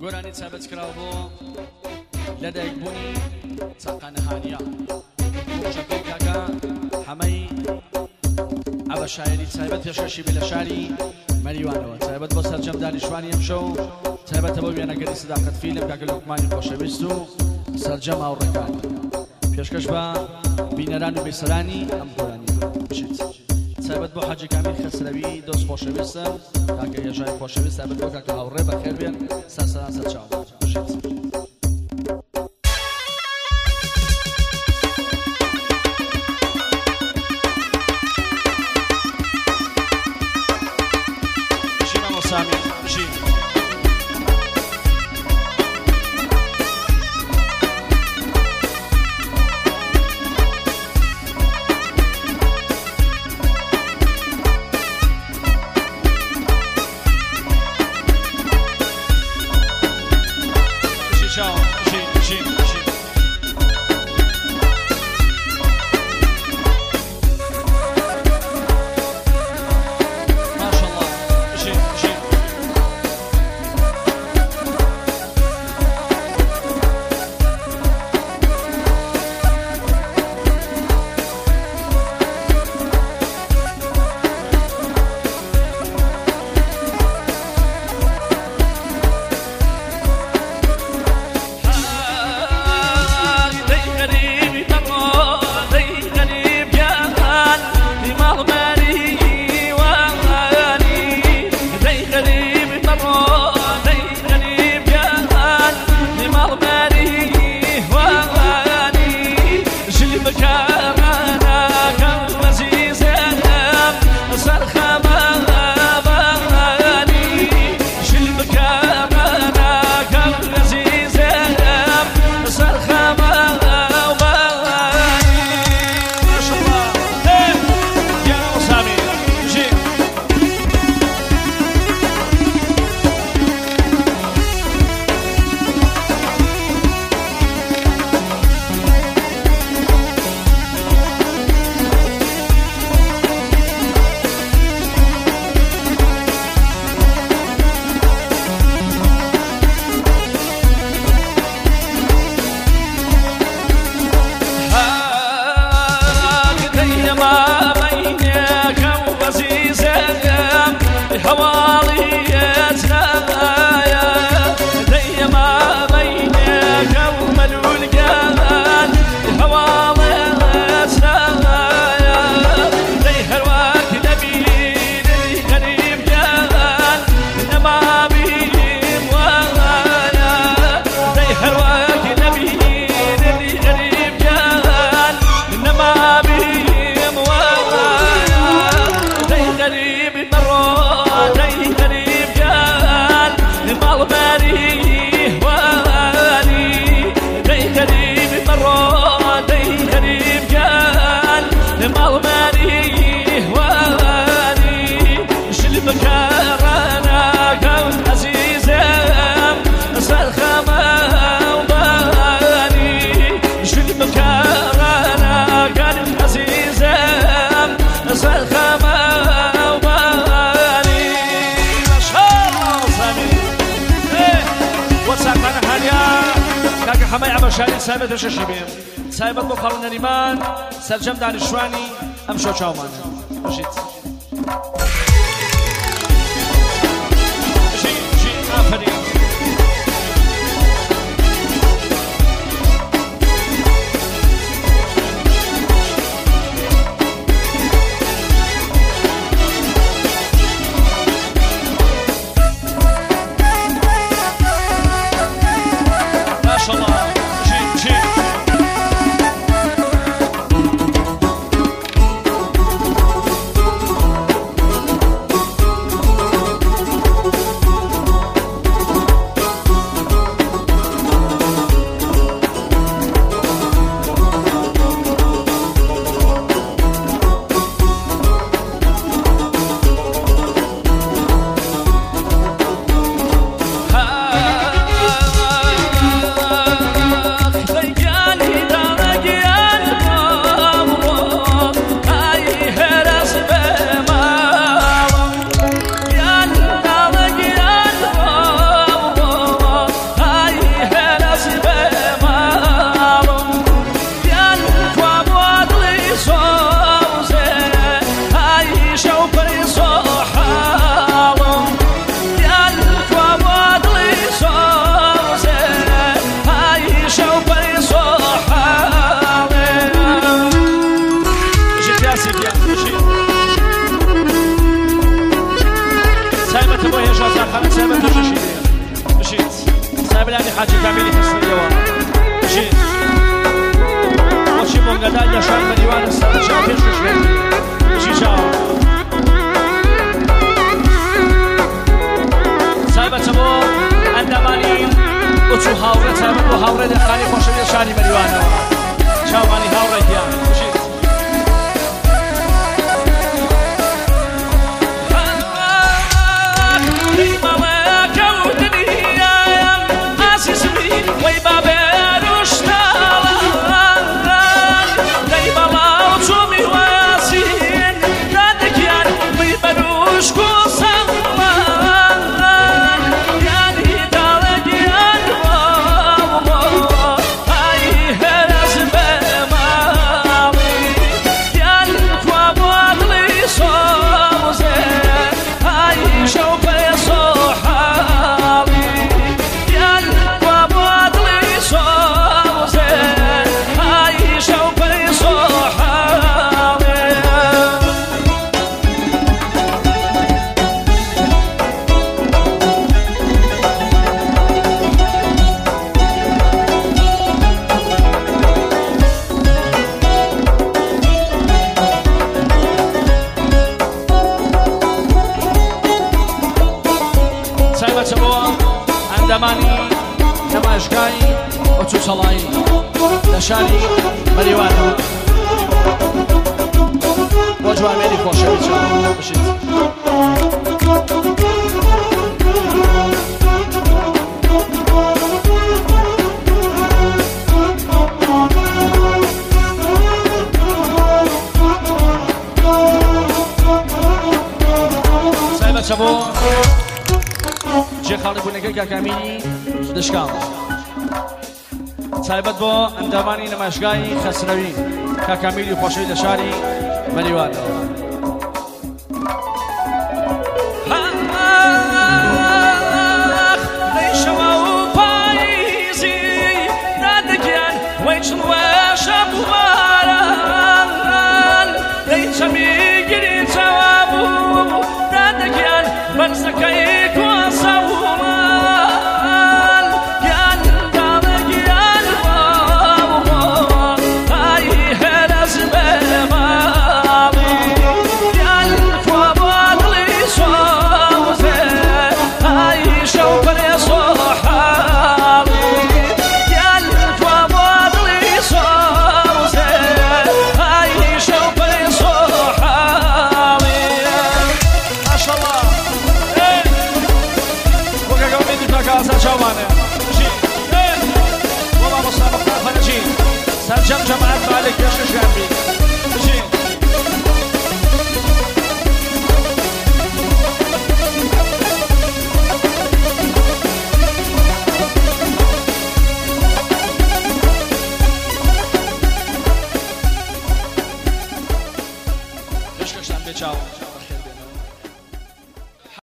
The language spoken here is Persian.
گۆرانی چابەت کراوە بۆ لەدایکبوونی چاقانەهانیە خۆشەکە و کاکە هەمەی ئەوە شاعری تایبەت پێشکەشی بێ لە شاری مەریوانەوە تایبەت بۆ سەرجەم دانیشتوانی ئەم شەو تایبەتە بۆ وێنەگەری سەداقەت فیلم کاکە لوقمانی خۆشەویست و سەرجەم هاوڕێکانی پێشکەش بە بینەران و بێسەرانی ئەم گۆرانی بچێت تایبەت بۆ حاجی کامیل خەسرەوی دۆست خۆشەویستم کاکە هێژای خۆشەویست تایبەت بۆ کاکە هاوڕێ بەخێر بێن سەرسەران سەرچاو بچێت Sami, Jim. Ciao, Jim. همه عباشانی سایبت ششی بیم سایبت با خالو نریمان سرجم دانشوانی ام شو چاومانه باشید آفرین حاجی کامیلی خسرویەوە بژین بۆچی بۆنگەدار لە شار بەریوانە سەرچا پێشکەشێنی بژی چاوە تایبەتە بۆ ئەندامانی ئوچ و هاوڕێ تایبەت بۆ هاوڕێ دەخانی خۆشەویە شاری بەریوانەوە چاوانی هاوڕێکیان بژین وای بابێ روشتاڵان دەی بەڵاو چۆمی واسین دادەگیان بی بەروشک و سەڵان یانی داڵەگیان ئای هەرز بە ماڵی یان کوا بۆ دڵی سۆزێن ئای شەو پێسۆ حاڵی یان ئەندامانی نەمایشگای ئۆچ و سەڵایی لە شاری بەریوانەوە بۆ جوامێری خۆشەوی چاوە بشیت سایبەتە بۆ جێ خاڵیبوونەکەی کاکامیلی دشکاڵ تایبەت بۆ ئەندامانی نەمایشگای خەسرەوی کاکامیلی خۆشەوی لە شاری بەریوانەوە